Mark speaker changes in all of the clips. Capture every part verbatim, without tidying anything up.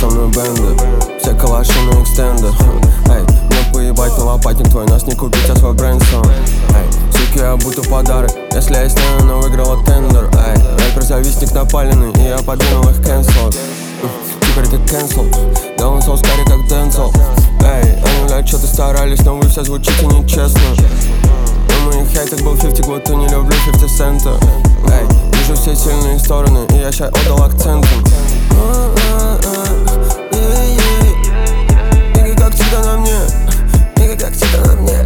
Speaker 1: со мной бенды, все калаши на экстенды. Эй, мне поебать на лопатник твой, нас не купить, а свой бренд сам. Эй, суки, я будто подарок, если я сняю, но выиграла тендер. Эй, рэпер-завистник напаленный, и я подвинул их cancel. Теперь ты cancel, да он соус карри как Денсел. Эй, они, блядь, что-то старались, но вы все звучите нечестно. У моих хейтов был пятьдесят, будто не люблю пятьдесят цента. Эй, вижу все сильные стороны, и я ща отдал акцентом. Нигга как всегда на мне, нигга как всегда на мне.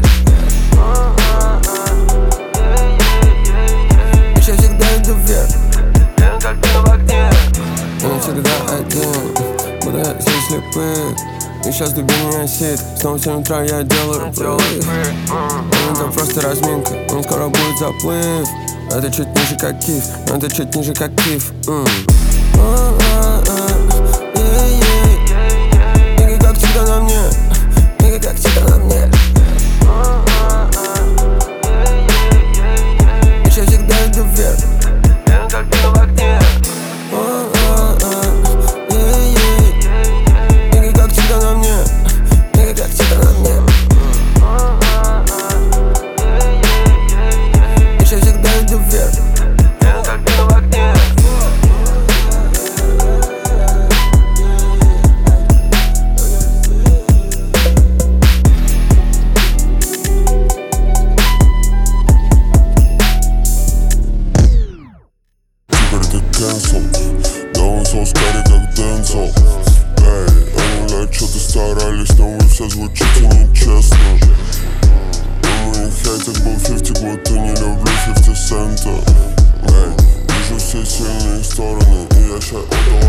Speaker 1: Еще всегда иду вверх, как ты в огне. Я не всегда один, буду я здесь слепых. И сейчас дубиня осит, снова в семь утра я делаю прорыв. Это просто разминка, и скоро будет заплыв. Это чуть ниже как киф, это чуть ниже как киф. Нигга как всегда на мне, нигга как всегда на мне. Еще всегда иду вверх, как ты в огне.
Speaker 2: Да он соус карри как Денсел. Эй, они, блядь, что-то старались, но вы все звучите нечестно. У моих хейтов был пятьдесят, будто не люблю пятьдесят цента. Эй, вижу все сильные стороны, и я ща отдал